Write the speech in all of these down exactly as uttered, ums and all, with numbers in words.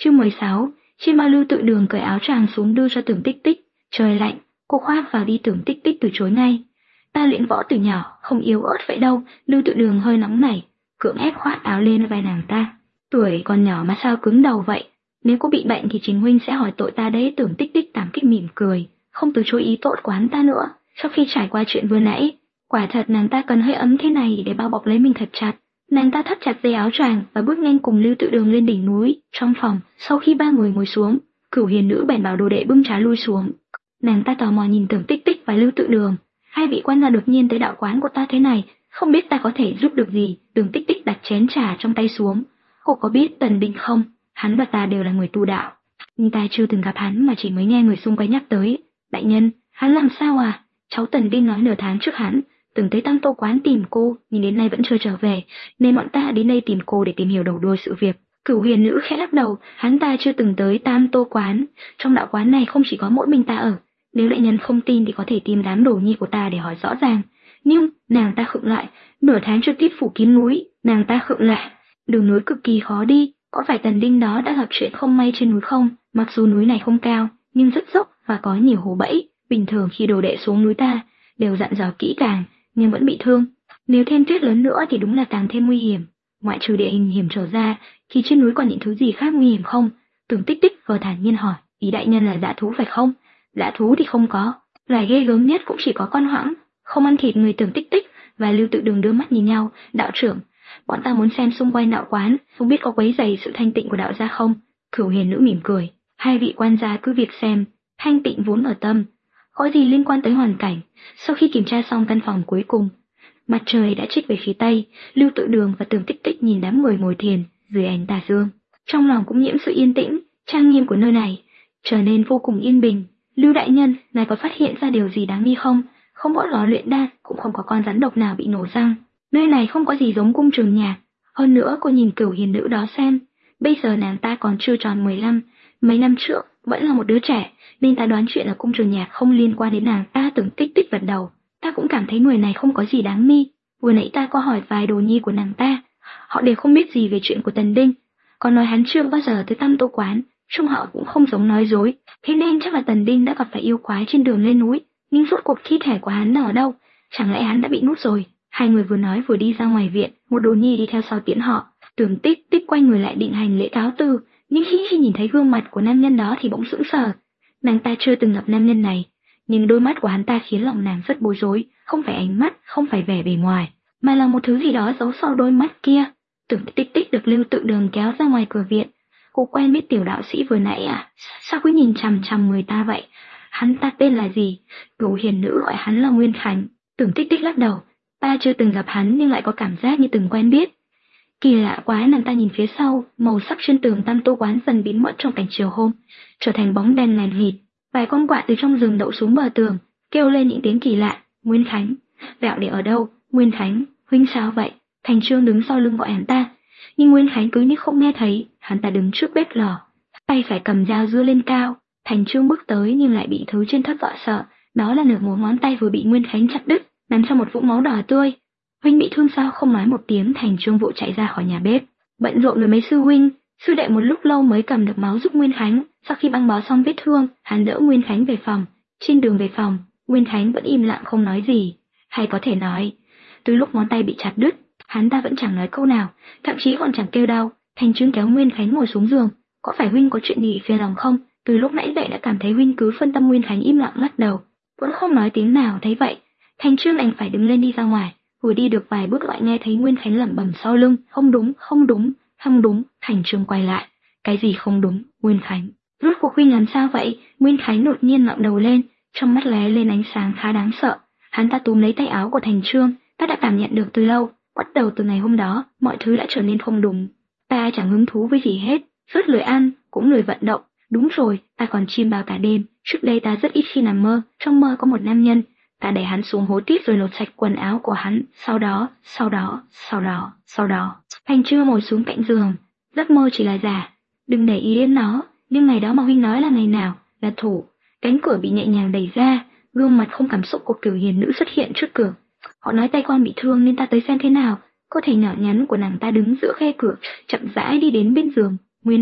Chương mười sáu, trên bao Lưu Tự Đường cởi áo choàng xuống đưa cho Tưởng Tích Tích. Trời lạnh, cô khoác vào đi. Tưởng Tích Tích từ chối ngay. Ta luyện võ từ nhỏ, không yếu ớt vậy đâu. Lưu Tự Đường hơi nóng nảy, cưỡng ép khoác áo lên vai nàng ta. Tuổi còn nhỏ mà sao cứng đầu vậy? Nếu cô bị bệnh thì Trình huynh sẽ hỏi tội ta đấy. Tưởng Tích Tích cảm kích mỉm cười, không từ chối ý tốt của hắn ta nữa. Sau khi trải qua chuyện vừa nãy, quả thật nàng ta cần hơi ấm thế này để bao bọc lấy mình thật chặt. Nàng ta thắt chặt dây áo choàng và bước nhanh cùng Lưu Tự Đường lên đỉnh núi. Trong phòng, sau khi ba người ngồi xuống, Cửu Hiền Nữ bèn bảo đồ đệ bưng trà lui xuống. Nàng ta tò mò nhìn Tưởng Tích Tích và Lưu Tự Đường. Hai vị quan gia đột nhiên tới đạo quán của ta thế này, không biết ta có thể giúp được gì. Tưởng Tích Tích đặt chén trà trong tay xuống. Cô có biết Tần Đinh không? Hắn và ta đều là người tu đạo, nhưng ta chưa từng gặp hắn mà chỉ mới nghe người xung quanh nhắc tới. Đại nhân, hắn làm sao à? Cháu Tần Đinh nói nửa tháng trước hắn từng tới Tam Tô quán tìm cô, nhưng đến nay vẫn chưa trở về, nên bọn ta đến đây tìm cô để tìm hiểu đầu đuôi sự việc. Cửu Hiền Nữ khẽ lắc đầu, hắn ta chưa từng tới Tam Tô quán, trong đạo quán này không chỉ có mỗi mình ta ở. Nếu đại nhân không tin thì có thể tìm đám đồ nhi của ta để hỏi rõ ràng. Nhưng nàng ta khựng lại, nửa tháng chưa tiếp phủ kín núi, nàng ta khựng lại. Đường núi cực kỳ khó đi, có phải Tần Đinh đó đã gặp chuyện không may trên núi không? Mặc dù núi này không cao, nhưng rất dốc và có nhiều hố bẫy. Bình thường khi đồ đệ xuống núi ta đều dặn dò kỹ càng, nhưng vẫn bị thương. Nếu thêm tuyết lớn nữa thì đúng là càng thêm nguy hiểm. Ngoại trừ địa hình hiểm trở ra, thì trên núi còn những thứ gì khác nguy hiểm không? Tưởng Tích Tích vừa thản nhiên hỏi, ý đại nhân là dã thú phải không? Dã thú thì không có, loài ghê gớm nhất cũng chỉ có con hoãng, không ăn thịt người. Tưởng Tích Tích và Lưu Tự Đường đưa mắt nhìn nhau. Đạo trưởng, bọn ta muốn xem xung quanh đạo quán, không biết có quấy rầy sự thanh tịnh của đạo gia không? Cửu Hiền Nữ mỉm cười, hai vị quan gia cứ việc xem, thanh tịnh vốn ở tâm, có gì liên quan tới hoàn cảnh. Sau khi kiểm tra xong căn phòng cuối cùng, mặt trời đã trích về phía tây. Lưu Tự Đường và Tưởng Tích Tích nhìn đám người ngồi thiền dưới ánh tà dương, trong lòng cũng nhiễm sự yên tĩnh, trang nghiêm của nơi này trở nên vô cùng yên bình. Lưu đại nhân, ngài có phát hiện ra điều gì đáng nghi không? Không có lò luyện đan, cũng không có con rắn độc nào bị nổ răng. Nơi này không có gì giống cung Trường Nhạc. Hơn nữa cô nhìn Cửu Hiền Nữ đó xem, bây giờ nàng ta còn chưa tròn mười lăm, mấy năm trước vẫn là một đứa trẻ, nên ta đoán chuyện ở cung Trường Nhạc không liên quan đến nàng ta. Tưởng Tích Tích gật đầu, ta cũng cảm thấy người này không có gì đáng nghi. Vừa nãy ta có hỏi vài đồ nhi của nàng ta, họ đều không biết gì về chuyện của Tần Đinh, còn nói hắn chưa bao giờ tới Tam Tô quán, trông họ cũng không giống nói dối, thế nên chắc là Tần Đinh đã gặp phải yêu quái trên đường lên núi. Nhưng rốt cuộc thi thể của hắn ở đâu? Chẳng lẽ hắn đã bị nuốt rồi? Hai người vừa nói vừa đi ra ngoài viện, một đồ nhi đi theo sau tiễn họ. Tưởng Tích Tích quay người lại định hành lễ cáo từ, nhưng khi, khi nhìn thấy gương mặt của nam nhân đó thì bỗng sững sờ. Nàng ta chưa từng gặp nam nhân này, nhưng đôi mắt của hắn ta khiến lòng nàng rất bối rối. Không phải ánh mắt, không phải vẻ bề ngoài, mà là một thứ gì đó giấu sau đôi mắt kia. Tưởng Tích Tích được Lưu Tự Đường kéo ra ngoài cửa viện. Cô quen biết tiểu đạo sĩ vừa nãy à? Sao cứ nhìn chằm chằm người ta vậy? Hắn ta tên là gì? Cửu Hiền Nữ gọi hắn là Nguyên Khánh. Tưởng Tích Tích lắc đầu, ta chưa từng gặp hắn nhưng lại có cảm giác như từng quen biết. Kỳ lạ quá. Nàng ta nhìn phía sau, màu sắc trên tường Tam Tô quán dần biến mất trong cảnh chiều hôm, trở thành bóng đen lèn nghịt. Vài con quạ từ trong rừng đậu xuống bờ tường, kêu lên những tiếng kỳ lạ. Nguyên Khánh, vẹo để ở đâu? Nguyên Khánh, huynh sao vậy? Thành Trương đứng sau lưng gọi hắn ta, nhưng Nguyên Khánh cứ như không nghe thấy. Hắn ta đứng trước bếp lò, tay phải cầm dao dưa lên cao. Thành Trương bước tới nhưng lại bị thứ trên thất dọa sợ, đó là nửa một ngón tay vừa bị Nguyên Khánh chặt đứt, nằm trong một vũng máu đỏ tươi. Huynh bị thương sao? Không nói một tiếng. Thành Trương vội chạy ra khỏi nhà bếp, bận rộn với mấy sư huynh, sư đệ một lúc lâu mới cầm được máu giúp Nguyên Khánh. Sau khi băng bó xong vết thương, hắn đỡ Nguyên Khánh về phòng. Trên đường về phòng, Nguyên Khánh vẫn im lặng không nói gì, hay có thể nói, từ lúc ngón tay bị chặt đứt, hắn ta vẫn chẳng nói câu nào, thậm chí còn chẳng kêu đau. Thành Trương kéo Nguyên Khánh ngồi xuống giường. Có phải huynh có chuyện gì phiền lòng không? Từ lúc nãy dậy đã cảm thấy huynh cứ phân tâm. Nguyên Khánh im lặng lắc đầu, vẫn không nói tiếng nào. Thấy vậy, Thành Trương đành phải đứng lên đi ra ngoài. Vừa đi được vài bước lại nghe thấy Nguyên Khánh lẩm bẩm sau lưng, không đúng, không đúng, không đúng. Thành Trương quay lại, cái gì không đúng? Nguyên Khánh, rốt cuộc huynh làm sao vậy? Nguyên Khánh đột nhiên ngẩng đầu lên, trong mắt lóe lên ánh sáng khá đáng sợ. Hắn ta túm lấy tay áo của Thành Trương. Ta đã cảm nhận được từ lâu, bắt đầu từ ngày hôm đó, mọi thứ đã trở nên không đúng. Ta chẳng hứng thú với gì hết, rất lười ăn, cũng lười vận động. Đúng rồi, ta còn chiêm bao cả đêm. Trước đây ta rất ít khi nằm mơ, trong mơ có một nam nhân, ta đẩy hắn xuống hố tít rồi lột sạch quần áo của hắn. Sau đó, sau đó, sau đó, sau đó, Thành Trương ngồi xuống cạnh giường. Giấc mơ chỉ là giả, đừng để ý đến nó. Nhưng ngày đó mà huynh nói là ngày nào? Là thủ. Cánh cửa bị nhẹ nhàng đẩy ra, gương mặt không cảm xúc của Cửu Hiền Nữ xuất hiện trước cửa. Họ nói tay con bị thương nên ta tới xem thế nào. Cơ thể nhỏ nhắn của nàng ta đứng giữa khe cửa, chậm rãi đi đến bên giường. Nguyên Khánh,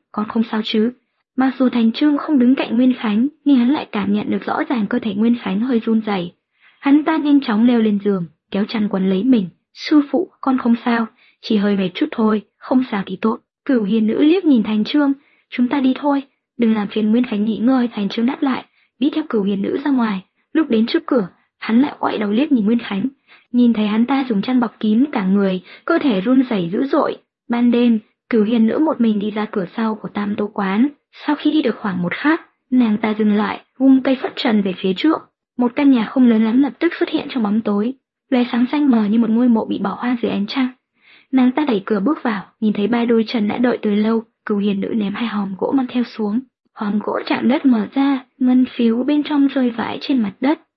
con không sao chứ? Mặc dù Thành Trương không đứng cạnh Nguyên Khánh, nhưng hắn lại cảm nhận được rõ ràng cơ thể Nguyên Khánh hơi run rẩy. Hắn ta nhanh chóng leo lên giường, kéo chăn quấn lấy mình. Sư phụ, con không sao, chỉ hơi mệt chút thôi, không sao thì tốt. Cửu hiền nữ liếc nhìn Thành Trương, chúng ta đi thôi, đừng làm phiền Nguyên Khánh nghỉ ngơi. Thành Trương đáp lại, đi theo cửu hiền nữ ra ngoài. Lúc đến trước cửa, hắn lại quay đầu liếc nhìn Nguyên Khánh, nhìn thấy hắn ta dùng chăn bọc kín cả người, cơ thể run rẩy dữ dội. Ban đêm, cửu hiền nữ một mình đi ra cửa sau của Tam Tô quán. Sau khi đi được khoảng một khắc, nàng ta dừng lại, vung cây phất trần về phía trước. Một căn nhà không lớn lắm lập tức xuất hiện trong bóng tối, lóe sáng xanh mờ như một ngôi mộ bị bỏ hoang dưới ánh trăng. Nàng ta đẩy cửa bước vào, nhìn thấy ba đôi chân đã đợi từ lâu. Cửu hiền nữ ném hai hòm gỗ mang theo xuống, hòm gỗ chạm đất mở ra, ngân phiếu bên trong rơi vãi trên mặt đất.